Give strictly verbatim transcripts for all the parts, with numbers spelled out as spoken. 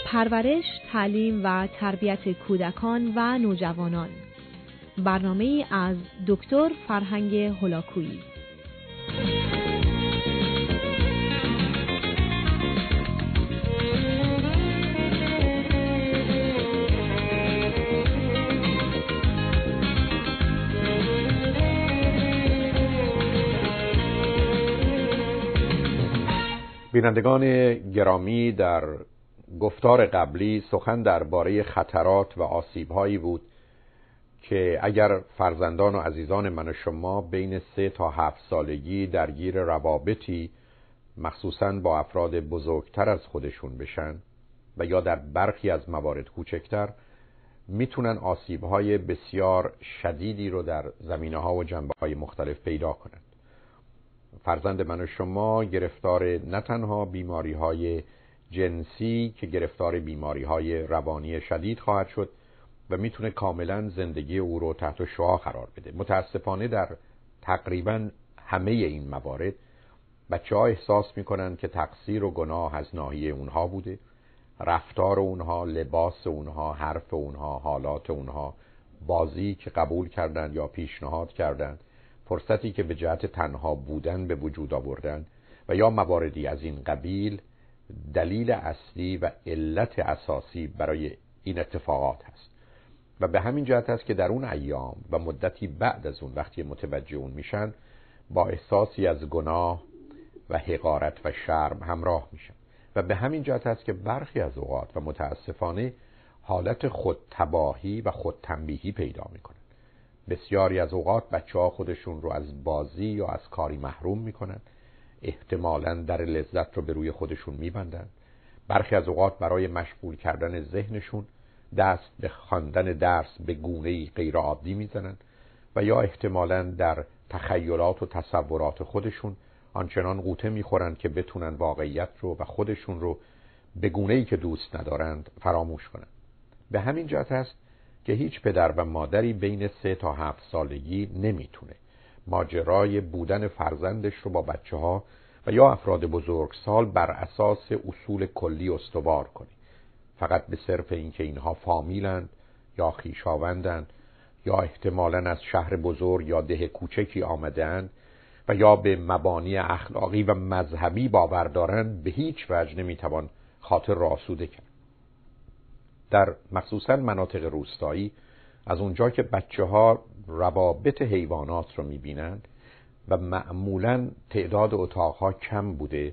پرورش، تعلیم و تربیت کودکان و نوجوانان. برنامه‌ای از دکتر فرهنگ هولاکویی. بینندگان گرامی، در گفتار قبلی سخن درباره خطرات و آسیب‌هایی بود که اگر فرزندان و عزیزان من و شما بین سه تا هفت سالگی درگیر روابطی مخصوصاً با افراد بزرگتر از خودشون بشن و یا در برخی از موارد کوچکتر، میتونن آسیب‌های بسیار شدیدی رو در زمینه‌ها و جنبه‌های مختلف پیدا کنند. فرزند من و شما گرفتار نه تنها بیماری‌های جنسی که گرفتار بیماری‌های روانی شدید خواهد شد و میتونه کاملا زندگی او رو تحت شعاع قرار بده. متاسفانه در تقریبا همه این موارد بچه‌ها احساس میکنن که تقصیر و گناه از ناحیه اونها بوده، رفتار اونها، لباس اونها، حرف اونها، حالات اونها، بازی که قبول کردن یا پیشنهاد کردن، فرصتی که به جهت تنها بودن به وجود آوردن و یا مواردی از این قبیل دلیل اصلی و علت اساسی برای این اتفاقات هست. و به همین جهت است که در اون ایام و مدتی بعد از اون وقتی متوجه اون میشن با احساسی از گناه و حقارت و شرم همراه میشن و به همین جهت است که برخی از اوقات و متاسفانه حالت خودتباهی و خودتنبیهی پیدا میکنن. بسیاری از اوقات بچه‌ها خودشون رو از بازی یا از کاری محروم میکنن، احتمالاً در لذت رو به روی خودشون میبندن. برخی از اوقات برای مشغول کردن ذهنشون دست به خواندن درس به گونه‌ای غیر عادی میزنن و یا احتمالاً در تخیلات و تصورات خودشون آنچنان غوطه میخورن که بتونن واقعیت رو و خودشون رو به گونه‌ای که دوست ندارند فراموش کنن. به همین جهت است که هیچ پدر و مادری بین سه تا هفت سالگی نمیتونه ماجرای بودن فرزندش رو با بچه‌ها و یا افراد بزرگسال بر اساس اصول کلی استوار کنه، فقط به صرف اینکه اینها فامیلند یا خویشاوندند یا احتمالاً از شهر بزرگ یا ده کوچکی آمده‌اند و یا به مبانی اخلاقی و مذهبی باور دارند، به هیچ وجه نمیتوان خاطر را آسوده کرد. در مخصوصاً مناطق روستایی، از اونجا که بچه‌ها روابط حیوانات رو می‌بینند و معمولاً تعداد اتاق‌ها کم بوده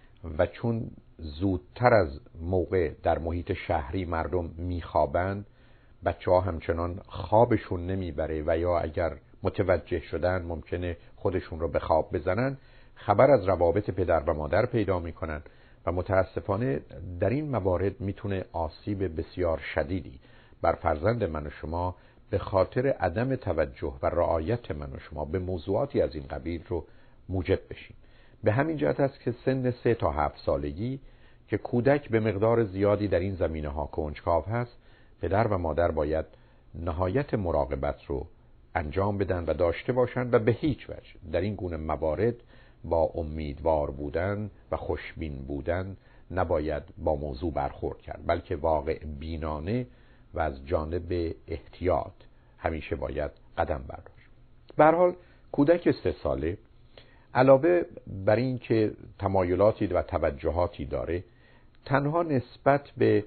و چون زودتر از موقع در محیط شهری مردم می‌خوابند، بچه‌ها همچنان خوابشون نمیبره و یا اگر متوجه شدن ممکنه خودشون رو به خواب بزنن، خبر از روابط پدر و مادر پیدا می‌کنن و متاسفانه در این موارد میتونه آسیب بسیار شدیدی بر فرزند من و شما به خاطر عدم توجه و رعایت من و شما به موضوعاتی از این قبیل رو موجب بشیم. به همین جهت است که سن سه تا هفت سالگی که کودک به مقدار زیادی در این زمینه ها کنجکاو هست، پدر و مادر باید نهایت مراقبت رو انجام بدن و داشته باشند و به هیچ وجه در این گونه موارد با امیدوار بودن و خوشبین بودن نباید با موضوع برخورد کرد، بلکه واقع بینانه و از جانب احتیاط همیشه باید قدم برداشت. به هر حال کودک سه ساله علاوه بر این که تمایلاتی و توجهاتی داره، تنها نسبت به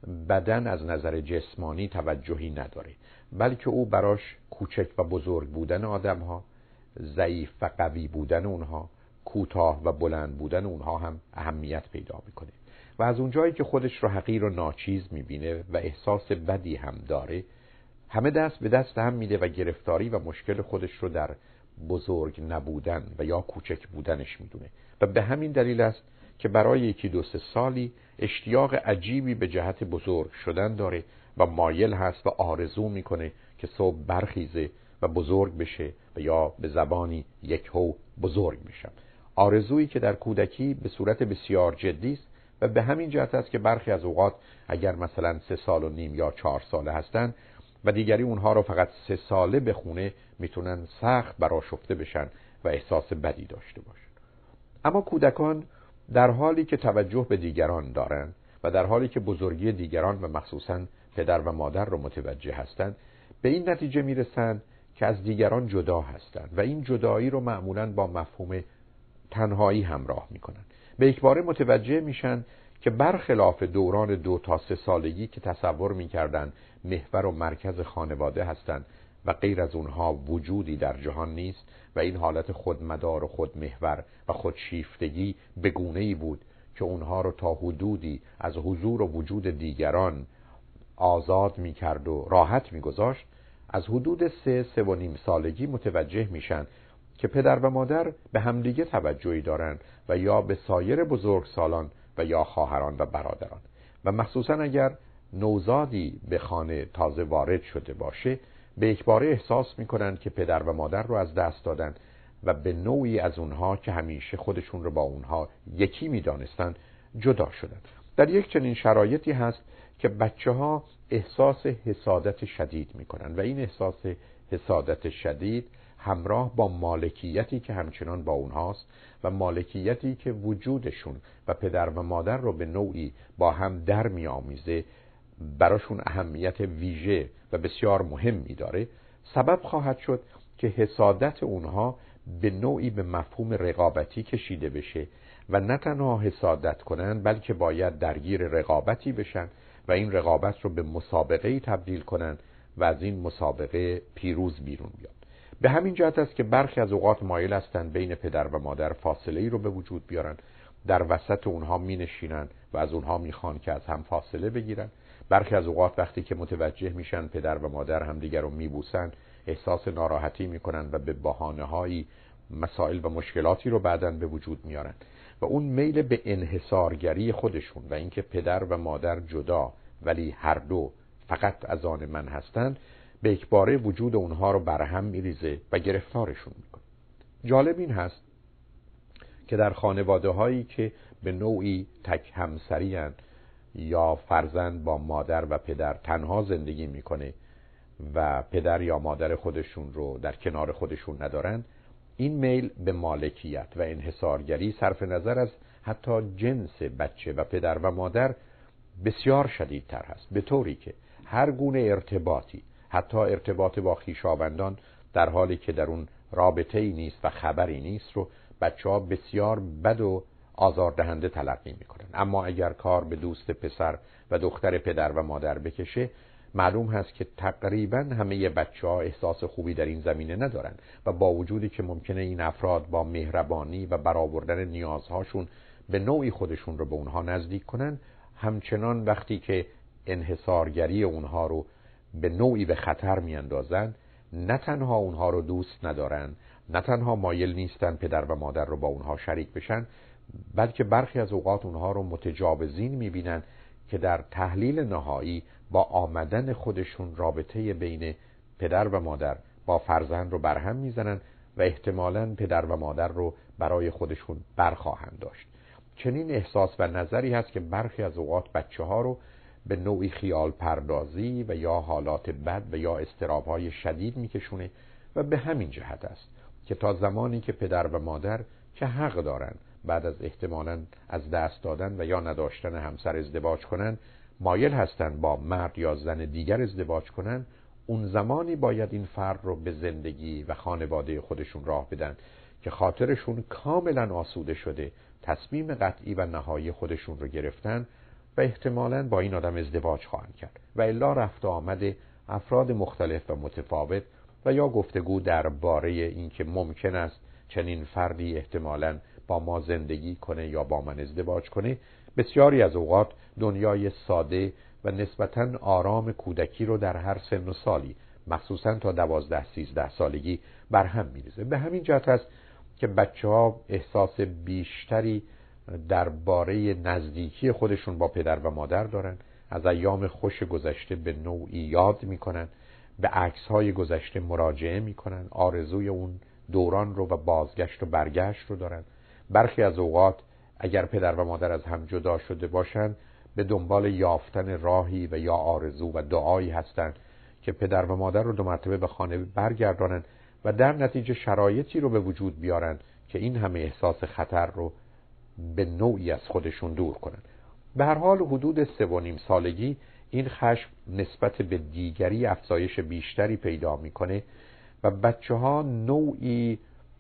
بدن از نظر جسمانی توجهی نداره، بلکه او براش کوچک و بزرگ بودن آدم‌ها، ضعیف و قوی بودن اونها، کوتاه و بلند بودن اونها هم اهمیت پیدا میکنه و از اونجایی که خودش رو حقیر و ناچیز میبینه و احساس بدی هم داره، همه دست به دست هم میده و گرفتاری و مشکل خودش رو در بزرگ نبودن و یا کوچک بودنش میدونه و به همین دلیل است که برای یکی دو سه سالی اشتیاق عجیبی به جهت بزرگ شدن داره و مایل هست و آرزو میکنه که صبح برخیزه و بزرگ بشه و یا به زبانی یک هو بزرگ بشه. آرزویی که در کودکی به صورت بسیار جدی است و به همین جهت است که برخی از اوقات اگر مثلا سه سال و نیم یا چهار ساله هستن و دیگری اونها رو فقط سه ساله بخونه، میتونن سخت برآشفته بشن و احساس بدی داشته باشن. اما کودکان در حالی که توجه به دیگران دارن و در حالی که بزرگی دیگران و مخصوصاً پدر و مادر رو متوجه هستند، به این نتیجه میرسند که از دیگران جدا هستند و این جدایی رو معمولاً با مفهوم تنهایی همراه میکنن. به یکباره متوجه میشن که برخلاف دوران دو تا سه سالگی که تصور میکردن محور و مرکز خانواده هستند و غیر از اونها وجودی در جهان نیست و این حالت خودمدار و خودمحور و خودشیفتگی به گونه‌ای بود که اونها رو تا حدودی از حضور و وجود دیگران آزاد میکرد و راحت میگذاشت. از حدود سه سه و نیم سالگی متوجه میشن که پدر و مادر به همدیگه توجهی دارن و یا به سایر بزرگسالان و یا خواهران و برادران، و مخصوصا اگر نوزادی به خانه تازه وارد شده باشه به یکباره احساس میکنن که پدر و مادر رو از دست دادن و به نوعی از اونها که همیشه خودشون رو با اونها یکی میدانستن جدا شدن. در یک چنین شرایطی هست که بچه ها احساس حسادت شدید میکنن و این احساس حسادت شدید همراه با مالکیتی که همچنان با اونهاست و مالکیتی که وجودشون و پدر و مادر رو به نوعی با هم در می‌آمیزه، براشون اهمیت ویژه و بسیار مهمی داره، سبب خواهد شد که حسادت اونها به نوعی به مفهوم رقابتی کشیده بشه و نه تنها حسادت کنن بلکه باید درگیر رقابتی بشن و این رقابت رو به مسابقه‌ای تبدیل کنن و از این مسابقه پیروز بیرون بیاد. به همین جهت است که برخی از اوقات مایل هستند بین پدر و مادر فاصله‌ای رو به وجود بیارن، در وسط اونها می نشینن و از اونها میخوان که از هم فاصله بگیرن. برخی از اوقات وقتی که متوجه میشن پدر و مادر همدیگر رو میبوسن احساس ناراحتی میکنن و به بهانه‌هایی مسائل و مشکلاتی رو بعداً به وجود میارن و اون میل به انحصارگری خودشون و اینکه پدر و مادر جدا ولی هر دو فقط از آن من هستند به یکباره وجود اونها رو برهم میریزه و گرفتارشون میکنه. جالب این هست که در خانواده هایی که به نوعی تک همسری هستند یا فرزند با مادر و پدر تنها زندگی میکنه و پدر یا مادر خودشون رو در کنار خودشون ندارن، این میل به مالکیت و انحصارگری صرف نظر از حتی جنس بچه و پدر و مادر بسیار شدیدتر هست، به طوری که هر گونه ارتباطی، حتی ارتباط با خویشاوندان در حالی که در اون رابطه‌ای نیست و خبری نیست رو بچه‌ها بسیار بد و آزاردهنده تلقی میکنن. اما اگر کار به دوست پسر و دختر پدر و مادر بکشه معلوم هست که تقریبا همه بچه‌ها احساس خوبی در این زمینه ندارن و با وجودی که ممکنه این افراد با مهربانی و برآوردن نیازهاشون به نوعی خودشون رو به اونها نزدیک کنن، همچنان وقتی که انحصارگری اونها رو به نوعی به خطر میاندازن نه تنها اونها رو دوست ندارن، نه تنها مایل نیستن پدر و مادر رو با اونها شریک بشن، بلکه برخی از اوقات اونها رو متجاوزین میبینن که در تحلیل نهایی با آمدن خودشون رابطه بین پدر و مادر با فرزند رو برهم میزنن و احتمالاً پدر و مادر رو برای خودشون برخواهند داشت. چنین احساس و نظری هست که برخی از اوقات بچه ها رو به نوعی خیال پردازی و یا حالات بد و یا اضطراب‌های شدید میکشونه و به همین جهت است که تا زمانی که پدر و مادر که حق دارن بعد از احتمالاً از دست دادن و یا نداشتن همسر ازدواج کنن مایل هستن با مرد یا زن دیگر ازدواج کنن، اون زمانی باید این فرد رو به زندگی و خانواده خودشون راه بدن که خاطرشون کاملا آسوده شده، تصمیم قطعی و نهایی خودشون رو گرفتن و احتمالاً با این آدم ازدواج خواهند کرد و الا رفت و آمد افراد مختلف و متفاوت و یا گفتگو درباره این که ممکن است چنین فردی احتمالاً با ما زندگی کنه یا با من ازدواج کنه، بسیاری از اوقات دنیای ساده و نسبتاً آرام کودکی رو در هر سن و سالی مخصوصاً تا دوازده سیزده سالگی برهم میریزه. به همین جهت است که بچه‌ها احساس بیشتری درباره نزدیکی خودشون با پدر و مادر دارن، از ایام خوش گذشته به نوعی یاد میکنن، به عکس‌های گذشته مراجعه میکنن، آرزوی اون دوران رو و بازگشت و برگشت رو دارن. برخی از اوقات اگر پدر و مادر از هم جدا شده باشن به دنبال یافتن راهی و یا آرزو و دعایی هستن که پدر و مادر رو دو مرتبه به خانه برگردانن و در نتیجه شرایطی رو به وجود بیارن که این همه احساس خطر رو به نوعی از خودشون دور کنن. به هر حال حدود سه و نیم سالگی این خشم نسبت به دیگری افزایش بیشتری پیدا میکنه و بچه ها نوعی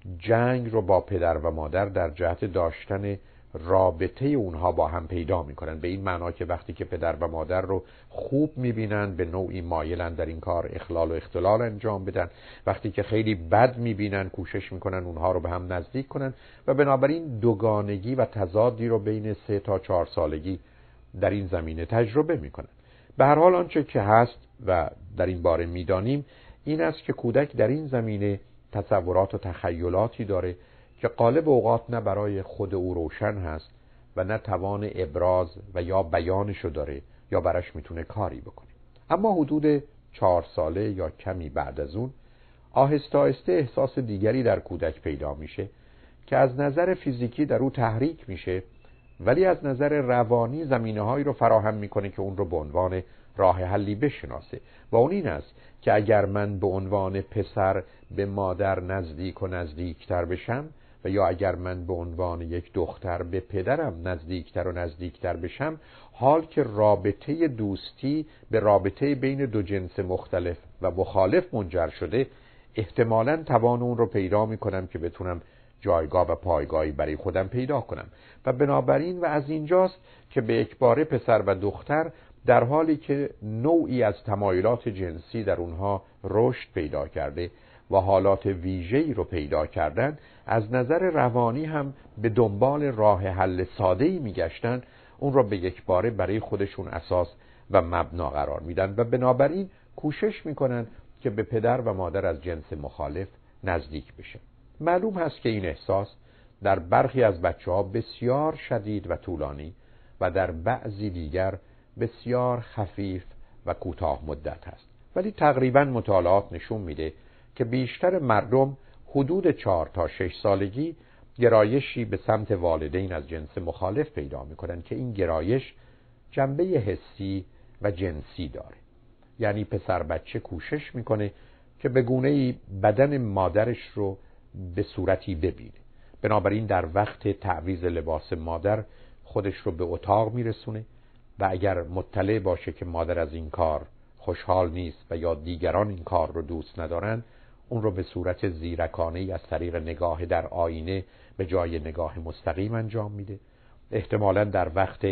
جنگ رو با پدر و مادر در جهت داشتن رابطه اونها با هم پیدا میکنن، به این معنا که وقتی که پدر و مادر رو خوب میبینن به نوعی مایلن در این کار اخلال و اختلال انجام بدن، وقتی که خیلی بد میبینن کوشش میکنن اونها رو به هم نزدیک کنن و بنابراین دوگانگی و تضادی رو بین سه تا چهار سالگی در این زمینه تجربه میکنن. به هر حال آنچه که هست و در این باره میدانیم این است که کودک در این زمینه تصورات و تخیلاتی داره که غالب اوقات نه برای خود او روشن هست و نه توان ابراز و یا بیانشو داره یا براش میتونه کاری بکنه. اما حدود چهار ساله یا کمی بعد از اون آهسته آهسته احساس دیگری در کودک پیدا میشه که از نظر فیزیکی در او تحریک میشه ولی از نظر روانی زمینه‌هایی رو فراهم میکنه که اون رو به عنوان راه حلی بشناسه و اون این است که اگر من به عنوان پسر به مادر نزدیک و نزدیکتر بشم و یا اگر من به عنوان یک دختر به پدرم نزدیکتر و نزدیکتر بشم، حال که رابطه دوستی به رابطه بین دو جنس مختلف و مخالف منجر شده، احتمالاً توان اون رو پیدا میکنم که بتونم جایگاه و پایگاهی برای خودم پیدا کنم و بنابراین و از اینجاست که به یکباره پسر و دختر در حالی که نوعی از تمایلات جنسی در اونها رشد پیدا کرده و حالات ویژه‌ای رو پیدا کردن، از نظر روانی هم به دنبال راه حل ساده‌ای میگشتن، اون رو به یکباره برای خودشون اساس و مبنا قرار میدن و بنابراین کوشش میکنن که به پدر و مادر از جنس مخالف نزدیک بشن. معلوم هست که این احساس در برخی از بچه‌ها بسیار شدید و طولانی و در بعضی دیگر بسیار خفیف و کوتاه مدت هست، ولی تقریباً مطالعات نشون میده که بیشتر مردم حدود چهار تا شش سالگی گرایشی به سمت والدین از جنس مخالف پیدا میکنن که این گرایش جنبه حسی و جنسی داره. یعنی پسر بچه کوشش میکنه که به گونه‌ای بدن مادرش رو به صورتی ببینه، بنابراین در وقت تعویض لباس مادر خودش رو به اتاق میرسونه و اگر مطلع باشه که مادر از این کار خوشحال نیست و یا دیگران این کار رو دوست ندارن، اون رو به صورت زیرکانه‌ای از طریق نگاه در آینه به جای نگاه مستقیم انجام میده. احتمالاً در وقت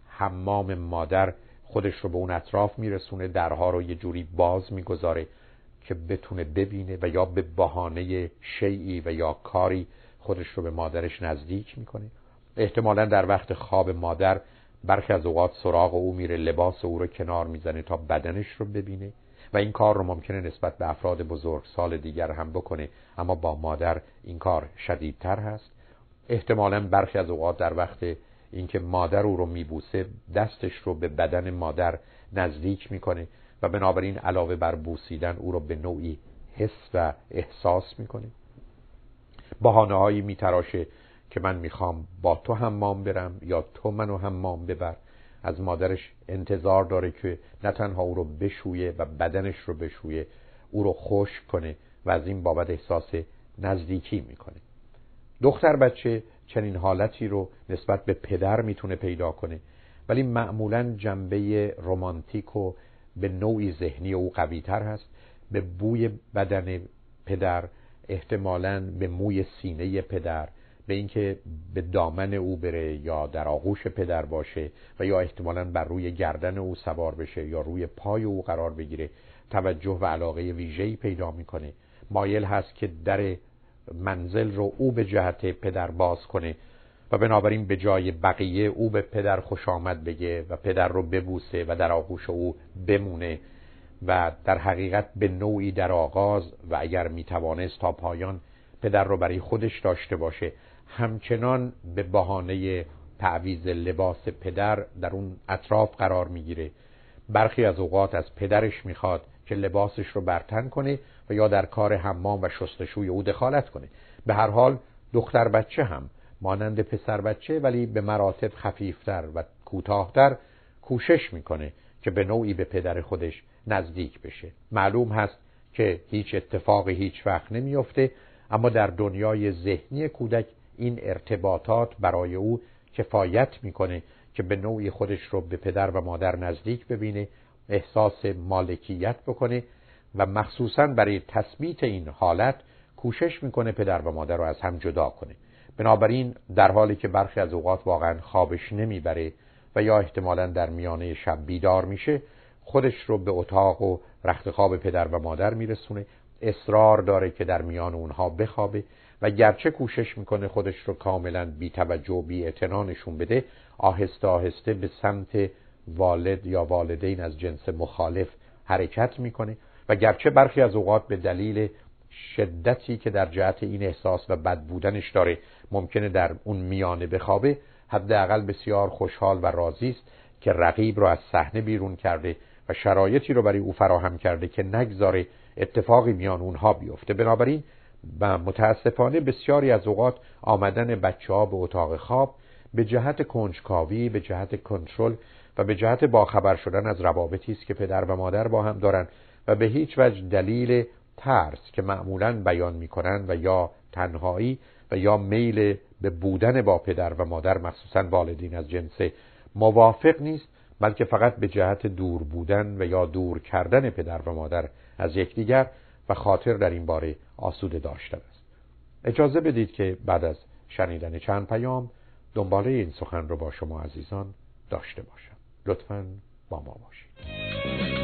حمام مادر خودش رو به اون اطراف میرسونه، درها رو یه جوری باز میگذاره که بتونه ببینه و یا به بهانه شیئی و یا کاری خودش رو به مادرش نزدیک میکنه. احتمالاً در وقت خواب مادر برخی از اوقات سراغ او میره، لباس او رو کنار میزنه تا بدنش رو ببینه و این کار رو ممکنه نسبت به افراد بزرگسال دیگر هم بکنه، اما با مادر این کار شدیدتر هست. احتمالاً برخی از اوقات در وقت اینکه مادر او رو میبوسه دستش رو به بدن مادر نزدیک میکنه و بنابراین علاوه بر بوسیدن او رو به نوعی حس و احساس میکنه. بهانه‌هایی میتراشه که من میخوام با تو حمام برم یا تو منو حمام ببر. از مادرش انتظار داره که نه تنها او رو بشویه و بدنش رو بشویه، او رو خشک کنه و از این بابت احساس نزدیکی میکنه. دختر بچه چنین حالتی رو نسبت به پدر میتونه پیدا کنه، ولی معمولاً جنبه رمانتیک و به نوعی ذهنی او قوی تر هست. به بوی بدن پدر، احتمالاً به موی سینه پدر، به اینکه به دامن او بره یا در آغوش پدر باشه و یا احتمالاً بر روی گردن او سوار بشه یا روی پای او قرار بگیره، توجه و علاقه ویژه‌ای پیدا میکنه. مایل هست که در منزل رو او به جهت پدر باز کنه و بنابراین به جای بقیه او به پدر خوش آمد بگه و پدر رو ببوسه و در آغوش او بمونه و در حقیقت به نوعی در آغاز و اگر میتوانست تا پایان پدر رو برای خودش داشته باشه، همچنان به بهانه تعویض لباس پدر در اون اطراف قرار میگیره. برخی از اوقات از پدرش میخواد که لباسش رو برتن کنه و یا در کار حمام و شستشوی او دخالت کنه. به هر حال دختر بچه هم مانند پسر بچه ولی به مراتب خفیفتر و کوتاهتر کوشش میکنه که به نوعی به پدر خودش نزدیک بشه. معلوم هست که هیچ اتفاقی هیچ وقت نمیفته، اما در دنیای ذهنی کودک این ارتباطات برای او کفایت میکنه که به نوعی خودش رو به پدر و مادر نزدیک ببینه، احساس مالکیت بکنه و مخصوصاً برای تثبیت این حالت کوشش میکنه پدر و مادر رو از هم جدا کنه. بنابراین در حالی که برخی از اوقات واقعاً خوابش نمیبره و یا احتمالاً در میانه شب بیدار میشه، خودش رو به اتاق و رخت خواب پدر و مادر میرسونه، اصرار داره که در میان اونها بخوابه و گرچه کوشش میکنه خودش رو کاملا بی توجه و بی اعتنا نشون بده، آهسته آهسته به سمت والد یا والدین از جنس مخالف حرکت میکنه و گرچه برخی از اوقات به دلیل شدتی که در جهت این احساس و بد بودنش داره ممکنه در اون میانه بخوابه، حداقل بسیار خوشحال و راضی است که رقیب رو از صحنه بیرون کرده و شرایطی رو برای او فراهم کرده که نگذاره اتفاقی میان اونها بیفته. بنابراین و متاسفانه بسیاری از اوقات آمدن بچه‌ها به اتاق خواب به جهت کنجکاوی، به جهت کنترل و به جهت باخبر شدن از روابطی است که پدر و مادر با هم دارن و به هیچ وجه دلیل ترس که معمولاً بیان میکنن و یا تنهایی و یا میل به بودن با پدر و مادر، مخصوصاً والدین از جنس موافق نیست، بلکه فقط به جهت دور بودن و یا دور کردن پدر و مادر از یکدیگر و خاطر در این باره آسوده داشتن است. اجازه بدید که بعد از شنیدن چند پیام دنباله این سخن رو با شما عزیزان داشته باشم. لطفاً با ما باشید.